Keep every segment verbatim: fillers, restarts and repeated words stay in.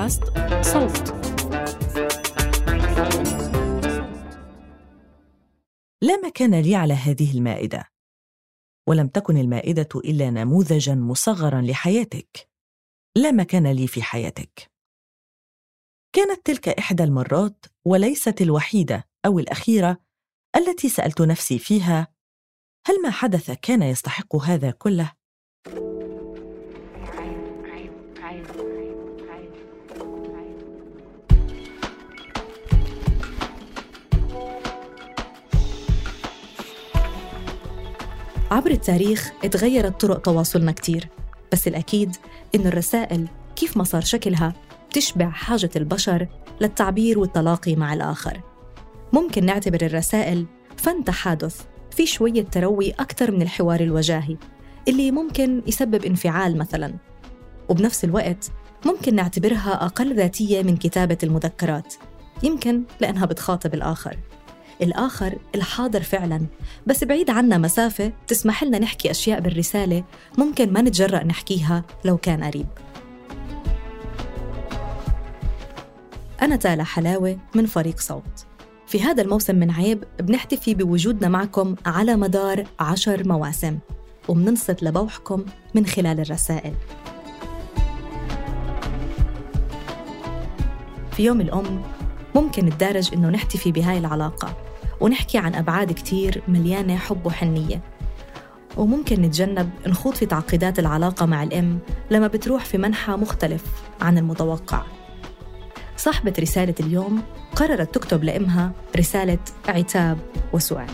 بودكاست صوت. لا مكان لي على هذه المائدة، ولم تكن المائدة إلا نموذجاً مصغراً لحياتك. لا مكان لي في حياتك. كانت تلك إحدى المرات وليست الوحيدة أو الأخيرة التي سألت نفسي فيها: هل ما حدث كان يستحق هذا كله؟ عبر التاريخ اتغيرت طرق تواصلنا كتير، بس الأكيد إن الرسائل كيف ما صار شكلها تشبع حاجة البشر للتعبير والتلاقي مع الآخر. ممكن نعتبر الرسائل فن تحادث في شوية تروي أكتر من الحوار الوجاهي اللي ممكن يسبب انفعال مثلاً، وبنفس الوقت ممكن نعتبرها أقل ذاتية من كتابة المذكرات، يمكن لأنها بتخاطب الآخر الآخر الحاضر فعلاً، بس بعيد عنا مسافة تسمح لنا نحكي أشياء بالرسالة ممكن ما نتجرأ نحكيها لو كان قريب. أنا تالا حلاوة من فريق صوت. في هذا الموسم من عيب بنحتفي بوجودنا معكم على مدار عشر مواسم، وبننصت لبوحكم من خلال الرسائل. في يوم الأم ممكن نتدارج إنه نحتفي بهاي العلاقة ونحكي عن أبعاد كتير مليانة حب وحنية، وممكن نتجنب نخوض في تعقيدات العلاقة مع الأم لما بتروح في منحى مختلف عن المتوقع. صاحبة رسالة اليوم قررت تكتب لأمها رسالة عتاب وسؤال.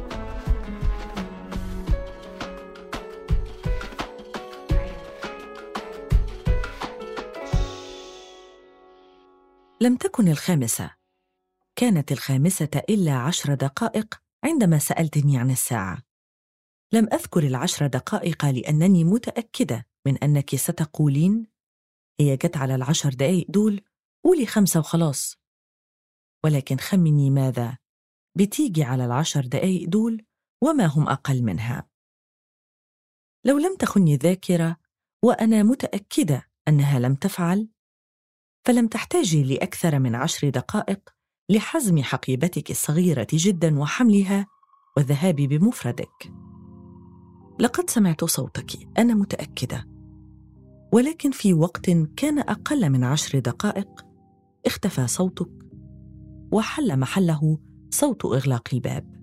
لم تكن الخامسة، كانت الخامسة إلا عشر دقائق عندما سألتني عن الساعة. لم أذكر العشر دقائق لأنني متأكدة من أنك ستقولين: هي جت على العشر دقائق دول، قولي خمسة وخلاص. ولكن خمني ماذا؟ بتيجي على العشر دقائق دول وما هم أقل منها. لو لم تخني الذاكرة، وأنا متأكدة أنها لم تفعل، فلم تحتاجي لأكثر من عشر دقائق لحزم حقيبتك الصغيرة جداً وحملها والذهاب بمفردك. لقد سمعت صوتك، أنا متأكدة، ولكن في وقت كان أقل من عشر دقائق اختفى صوتك وحل محله صوت إغلاق الباب.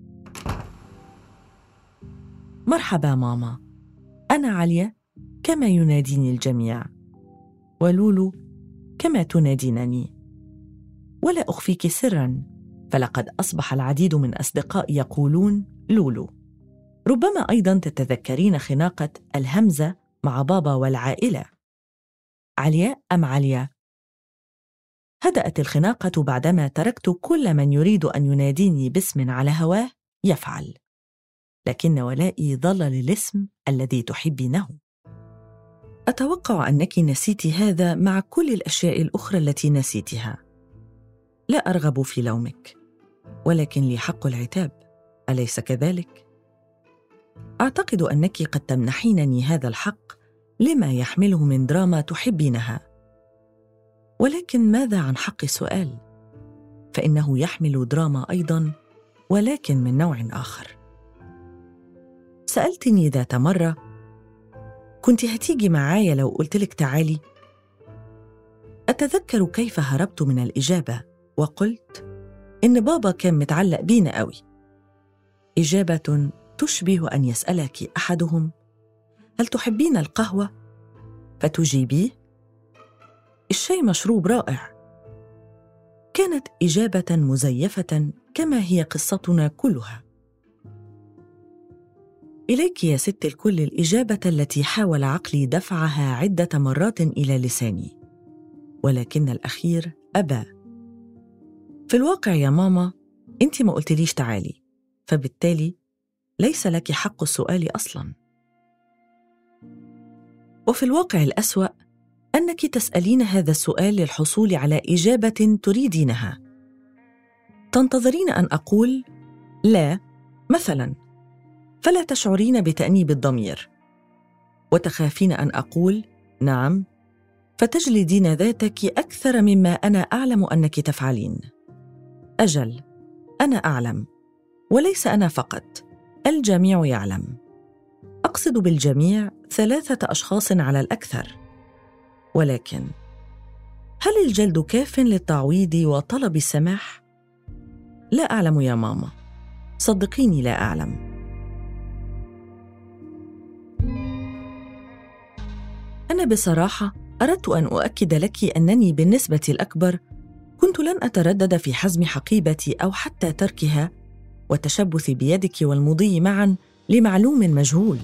مرحبا ماما، أنا عليا كما يناديني الجميع، ولولو كما تنادينني. ولا أخفيك سراً، فلقد أصبح العديد من أصدقائي يقولون لولو. ربما أيضاً تتذكرين خناقة الهمزة مع بابا والعائلة. عليا أم عليا؟ هدأت الخناقة بعدما تركت كل من يريد أن يناديني باسم على هواه يفعل، لكن ولائي ظل للاسم الذي تحبينه. أتوقع أنك نسيت هذا مع كل الأشياء الأخرى التي نسيتها. لا أرغب في لومك، ولكن لي حق العتاب، أليس كذلك؟ أعتقد أنك قد تمنحينني هذا الحق لما يحمله من دراما تحبينها، ولكن ماذا عن حق السؤال؟ فإنه يحمل دراما أيضاً، ولكن من نوع آخر. سألتني ذات مرة: كنت هتيجي معايا لو قلتلك تعالي؟ أتذكر كيف هربت من الإجابة وقلت إن بابا كان متعلق بينا قوي. إجابة تشبه أن يسألك أحدهم: هل تحبين القهوة؟ فتجيبيه: الشاي مشروب رائع. كانت إجابة مزيفة كما هي قصتنا كلها. إليك يا ست الكل الإجابة التي حاول عقلي دفعها عدة مرات إلى لساني، ولكن الأخير أبى. في الواقع يا ماما، أنت ما قلتليش تعالي، فبالتالي ليس لك حق السؤال أصلاً. وفي الواقع الأسوأ أنك تسألين هذا السؤال للحصول على إجابة تريدينها. تنتظرين أن أقول لا مثلاً، فلا تشعرين بتأنيب الضمير، وتخافين أن أقول نعم فتجلدين ذاتك أكثر مما أنا أعلم أنك تفعلين. أجل، أنا أعلم، وليس أنا فقط، الجميع يعلم. أقصد بالجميع ثلاثة أشخاص على الأكثر. ولكن هل الجلد كاف للتعويض وطلب السماح؟ لا أعلم يا ماما، صدقيني لا أعلم. أنا بصراحة أردت أن أؤكد لك أنني بالنسبة الأكبر كنت لن أتردد في حزم حقيبتي أو حتى تركها والتشبث بيدك والمضي معاً لمعلوم مجهول.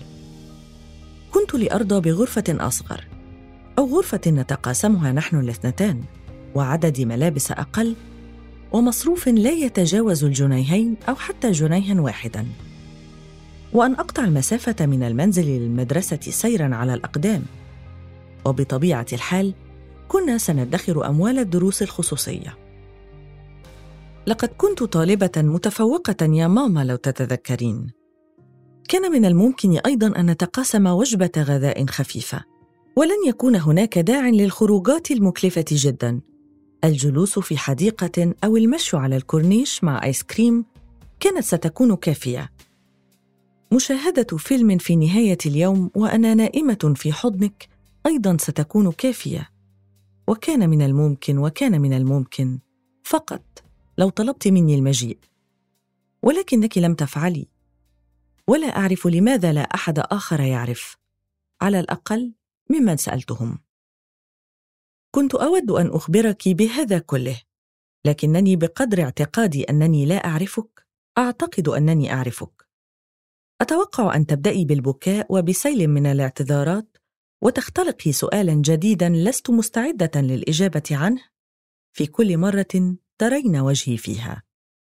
كنت لأرضى بغرفة أصغر أو غرفة نتقاسمها نحن الاثنتان، وعدد ملابس أقل، ومصروف لا يتجاوز الجنيهين أو جنيها جنيها واحداً، وأن أقطع المسافة من المنزل للمدرسة سيراً على الأقدام. وبطبيعة الحال كنا سندخر أموال الدروس الخصوصية. لقد كنت طالبة متفوقة يا ماما لو تتذكرين. كان من الممكن أيضاً أن نتقاسم وجبة غذاء خفيفة، ولن يكون هناك داع للخروجات المكلفة جداً. الجلوس في حديقة أو المشي على الكورنيش مع آيس كريم كانت ستكون كافية. مشاهدة فيلم في نهاية اليوم وأنا نائمة في حضنك أيضاً ستكون كافية. وكان من الممكن وكان من الممكن فقط لو طلبت مني المجيء، ولكنك لم تفعلي، ولا أعرف لماذا لا أحد آخر يعرف، على الأقل ممن سألتهم. كنت أود أن أخبرك بهذا كله، لكنني بقدر اعتقادي أنني لا أعرفك أعتقد أنني أعرفك. أتوقع أن تبدأي بالبكاء وبسيل من الاعتذارات وتختلقي سؤالاً جديداً لست مستعدة للإجابة عنه في كل مرة ترين وجهي فيها.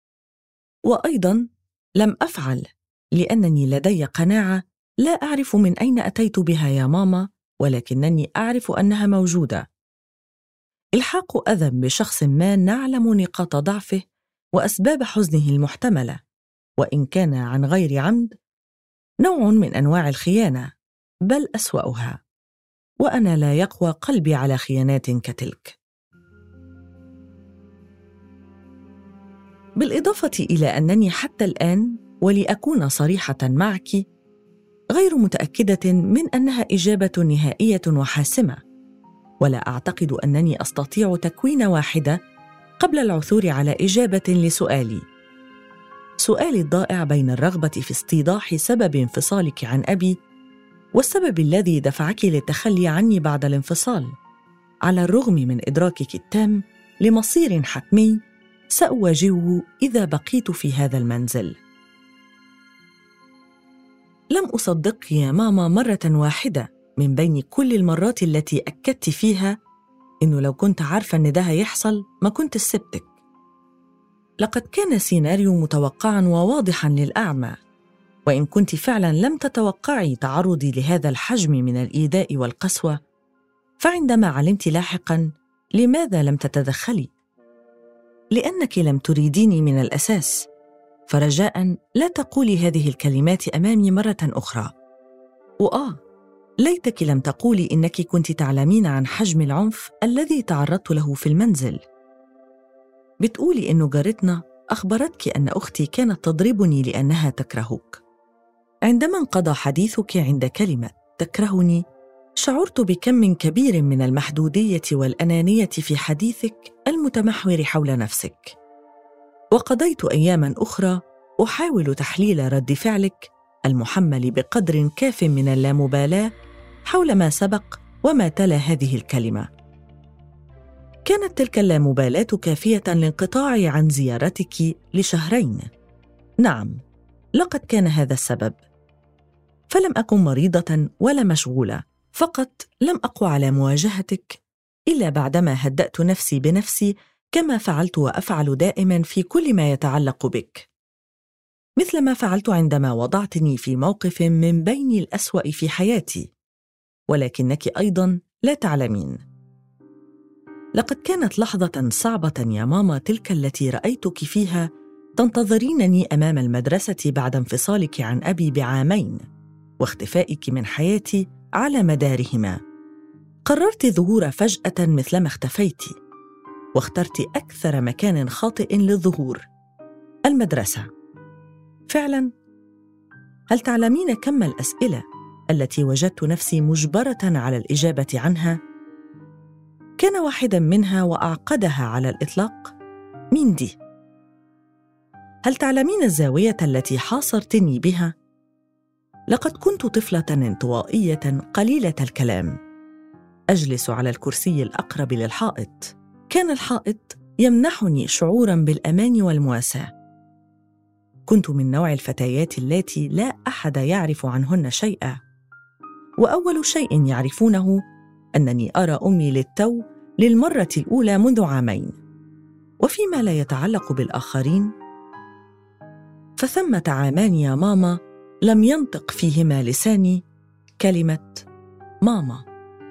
وأيضاً لم أفعل لأنني لدي قناعة لا أعرف من أين أتيت بها يا ماما، ولكنني أعرف أنها موجودة. إلحاق أذى بشخص ما نعلم نقاط ضعفه وأسباب حزنه المحتملة، وإن كان عن غير عمد، نوع من أنواع الخيانة، بل أسوأها، وأنا لا يقوى قلبي على خيانات كتلك. بالإضافة إلى أنني حتى الآن، ولأكون صريحة معك، غير متأكدة من أنها إجابة نهائية وحاسمة، ولا أعتقد أنني أستطيع تكوين واحدة قبل العثور على إجابة لسؤالي. سؤالي الضائع بين الرغبة في استيضاح سبب انفصالك عن أبي والسبب الذي دفعك للتخلي عني بعد الانفصال، على الرغم من إدراكك التام لمصير حتمي سأواجهه إذا بقيت في هذا المنزل. لم أصدقك يا ماما مرة واحدة من بين كل المرات التي أكدت فيها إنه لو كنت عارفة إن ده هيحصل ما كنت سبتك. لقد كان سيناريو متوقعاً وواضحاً للأعمى، وإن كنت فعلاً لم تتوقعي تعرضي لهذا الحجم من الإيذاء والقسوة، فعندما علمت لاحقاً لماذا لم تتدخلي؟ لأنك لم تريديني من الأساس، فرجاءً لا تقولي هذه الكلمات أمامي مرة أخرى. وآه، ليتك لم تقولي إنك كنت تعلمين عن حجم العنف الذي تعرضت له في المنزل. بتقولي إنه جارتنا أخبرتك أن أختي كانت تضربني لأنها تكرهك. عندما انقضى حديثك عند كلمة تكرهني، شعرت بكم كبير من المحدودية والأنانية في حديثك المتمحور حول نفسك. وقضيت أياماً أخرى أحاول تحليل رد فعلك المحمل بقدر كاف من اللامبالاة حول ما سبق وما تلا هذه الكلمة. كانت تلك اللامبالاة كافية لانقطاعي عن زيارتك لشهرين. نعم، لقد كان هذا السبب. فلم أكن مريضة ولا مشغولة، فقط لم أقوى على مواجهتك إلا بعدما هدأت نفسي بنفسي، كما فعلت وأفعل دائما في كل ما يتعلق بك، مثل ما فعلت عندما وضعتني في موقف من بين الأسوأ في حياتي. ولكنك أيضا لا تعلمين، لقد كانت لحظة صعبة يا ماما تلك التي رأيتك فيها تنتظرينني أمام المدرسة بعد انفصالك عن أبي بعامين واختفائك من حياتي على مدارهما. قررت الظهور فجأة مثلما اختفيت، واخترت أكثر مكان خاطئ للظهور، المدرسة. فعلاً، هل تعلمين كم الأسئلة التي وجدت نفسي مجبرة على الإجابة عنها؟ كان واحداً منها وأعقدها على الإطلاق مين دي؟ هل تعلمين الزاوية التي حاصرتني بها؟ لقد كنت طفلة انطوائية قليلة الكلام، أجلس على الكرسي الأقرب للحائط. كان الحائط يمنحني شعوراً بالأمان والمواساة. كنت من نوع الفتيات اللاتي لا أحد يعرف عنهن شيئاً، وأول شيء يعرفونه أنني أرى أمي للتو للمرة الأولى منذ عامين. وفيما لا يتعلق بالآخرين، فثمة عامان يا ماما لم ينطق فيهما لساني كلمة ماما.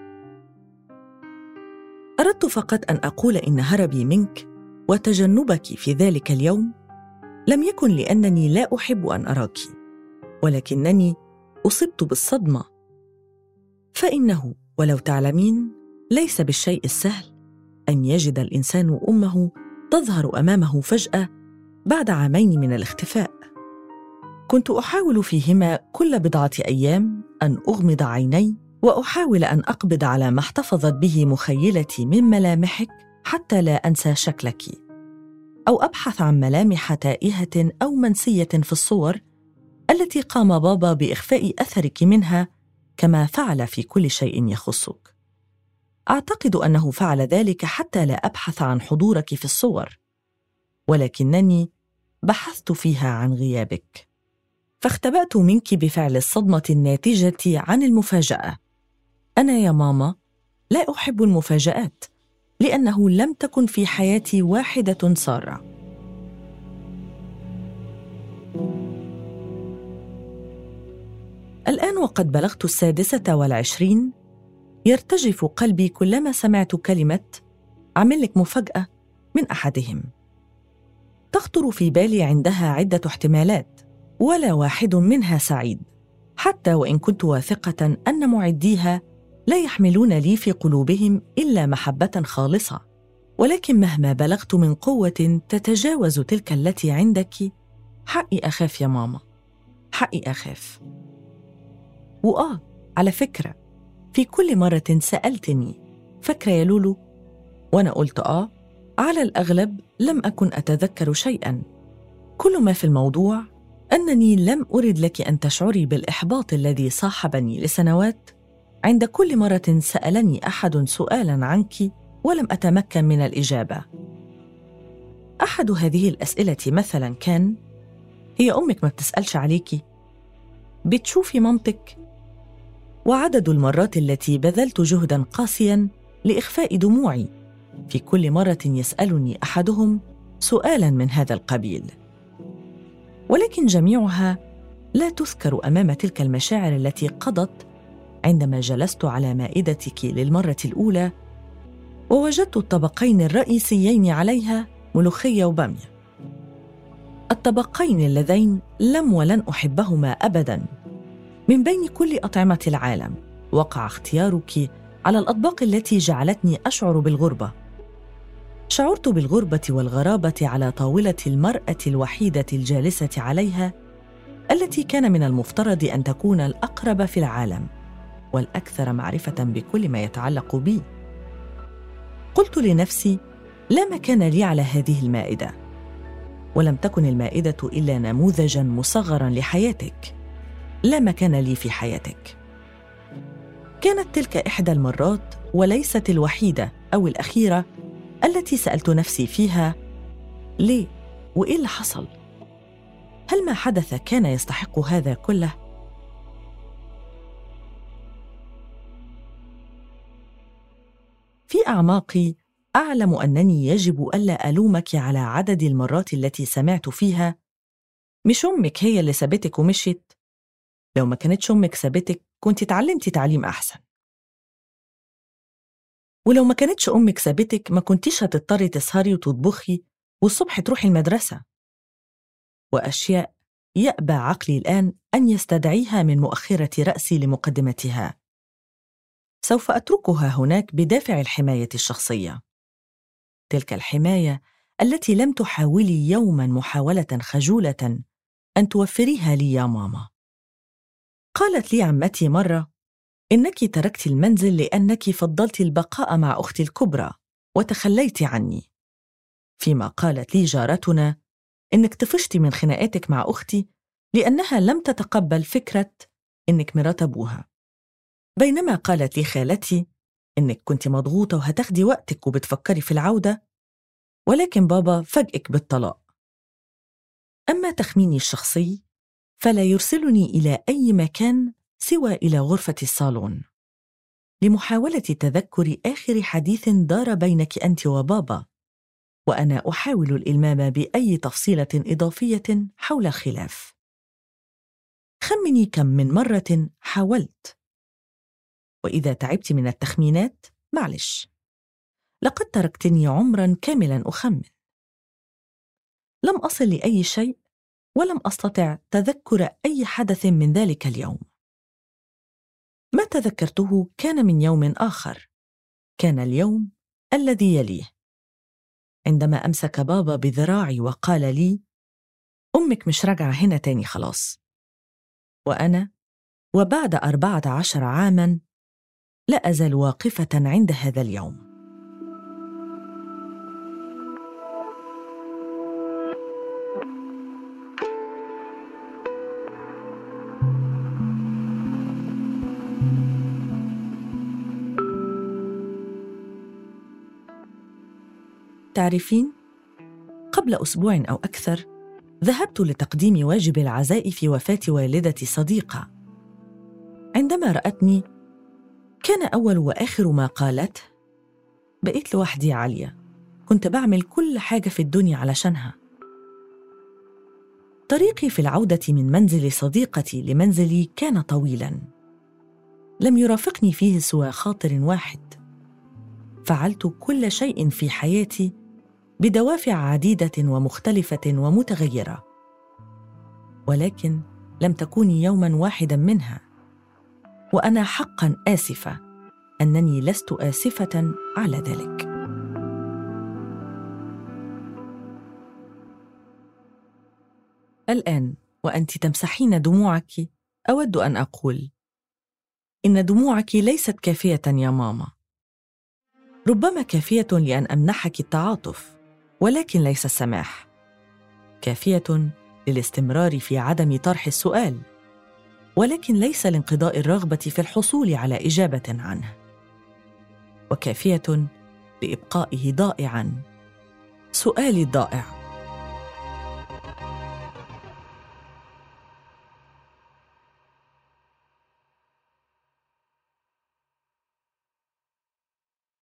أردت فقط أن أقول إن هربي منك وتجنبك في ذلك اليوم لم يكن لأنني لا أحب أن أراك، ولكنني أصبت بالصدمة. فإنه ولو تعلمين ليس بالشيء السهل أن يجد الإنسان أمه تظهر أمامه فجأة بعد عامين من الاختفاء. كنت أحاول فيهما كل بضعة أيام أن أغمض عيني وأحاول أن أقبض على ما احتفظت به مخيلتي من ملامحك حتى لا أنسى شكلك، أو أبحث عن ملامح تائهة أو منسية في الصور التي قام بابا بإخفاء أثرك منها كما فعل في كل شيء يخصك. أعتقد أنه فعل ذلك حتى لا أبحث عن حضورك في الصور، ولكنني بحثت فيها عن غيابك، فاختبأت منك بفعل الصدمة الناتجة عن المفاجأة. أنا يا ماما لا أحب المفاجآت، لأنه لم تكن في حياتي واحدة سارة. الآن وقد بلغت السادسة والعشرين، يرتجف قلبي كلما سمعت كلمة عمل لك مفاجأة من أحدهم. تخطر في بالي عندها عدة احتمالات، ولا واحد منها سعيد، حتى وإن كنت واثقة أن معديها لا يحملون لي في قلوبهم إلا محبة خالصة. ولكن مهما بلغت من قوة تتجاوز تلك التي عندك، حقي أخاف يا ماما، حقي أخاف. وآه على فكرة، في كل مرة سألتني فاكرة يا لولو؟ وأنا قلت آه، على الأغلب لم أكن أتذكر شيئاً. كل ما في الموضوع أنني لم أرد لك أن تشعري بالإحباط الذي صاحبني لسنوات عند كل مرة سألني أحد سؤالاً عنك ولم أتمكن من الإجابة. أحد هذه الأسئلة مثلاً كان: هي أمك ما بتسألش عليكي؟ بتشوفي مامتك؟ وعدد المرات التي بذلت جهداً قاسياً لإخفاء دموعي في كل مرة يسألني أحدهم سؤالاً من هذا القبيل. ولكن جميعها لا تذكر أمام تلك المشاعر التي قضت عندما جلست على مائدتك للمرة الأولى ووجدت الطبقين الرئيسيين عليها ملوخية وبامية، الطبقين اللذين لم ولن أحبهما أبداً. من بين كل أطعمة العالم وقع اختيارك على الأطباق التي جعلتني أشعر بالغربة. شعرت بالغربة والغرابة على طاولة المرأة الوحيدة الجالسة عليها، التي كان من المفترض أن تكون الأقرب في العالم والأكثر معرفة بكل ما يتعلق بي. قلت لنفسي لا مكان لي على هذه المائدة، ولم تكن المائدة إلا نموذجاً مصغراً لحياتك، لا مكان لي في حياتك. كانت تلك إحدى المرات وليست الوحيدة أو الأخيرة التي سألت نفسي فيها ليه؟ وإيه اللي حصل؟ هل ما حدث كان يستحق هذا كله؟ في أعماقي أعلم أنني يجب ألا ألومك على عدد المرات التي سمعت فيها مش أمك هي اللي سابتك ومشيت، لو ما كانتش أمك سابتك كنت اتعلمتي تعليم أحسن، ولو ما كانتش أمك سابتك ما كنتيش هتضطري تسهري وتطبخي والصبح تروحي المدرسة، وأشياء يأبى عقلي الآن أن يستدعيها من مؤخرة رأسي لمقدمتها. سوف أتركها هناك بدافع الحماية الشخصية، تلك الحماية التي لم تحاولي يوماً محاولة خجولة أن توفريها لي يا ماما. قالت لي عمتي مرة إنك تركت المنزل لأنك فضلت البقاء مع أختي الكبرى وتخليت عني، فيما قالت لي جارتنا إنك طفشت من خناقاتك مع أختي لأنها لم تتقبل فكرة إنك مرات أبوها، بينما قالت لي خالتي إنك كنت مضغوطة وهتاخدي وقتك وبتفكري في العودة، ولكن بابا فاجئك بالطلاق. أما تخميني الشخصي فلا يرسلني إلى أي مكان سوى إلى غرفة الصالون لمحاولة تذكر آخر حديث دار بينك أنت وبابا، وأنا أحاول الإلمام بأي تفصيلة إضافية حول الخلاف. خمني كم من مرة حاولت، وإذا تعبت من التخمينات معلش، لقد تركتني عمراً كاملاً أخمن. لم أصل لأي شيء ولم أستطع تذكر أي حدث من ذلك اليوم. ما تذكرته كان من يوم آخر، كان اليوم الذي يليه، عندما أمسك بابا بذراعي وقال لي: أمك مش راجعة هنا تاني خلاص. وأنا وبعد أربعة عشر عاماً لا أزال واقفة عند هذا اليوم. تعرفين، قبل أسبوع أو أكثر ذهبت لتقديم واجب العزاء في وفاة والدة صديقة. عندما رأتني كان أول وآخر ما قالت: بقيت لوحدي عالية، كنت بعمل كل حاجة في الدنيا علشانها. طريقي في العودة من منزل صديقتي لمنزلي كان طويلاً، لم يرافقني فيه سوى خاطر واحد. فعلت كل شيء في حياتي بدوافع عديدة ومختلفة ومتغيرة، ولكن لم تكوني يوماً واحداً منها، وأنا حقاً آسفة أنني لست آسفة على ذلك. الآن وأنت تمسحين دموعك أود أن أقول إن دموعك ليست كافية يا ماما، ربما كافية لأن أمنحك التعاطف ولكن ليس السماح، كافية للاستمرار في عدم طرح السؤال ولكن ليس لانقضاء الرغبة في الحصول على إجابة عنه، وكافية لإبقائه ضائعاً، سؤالي الضائع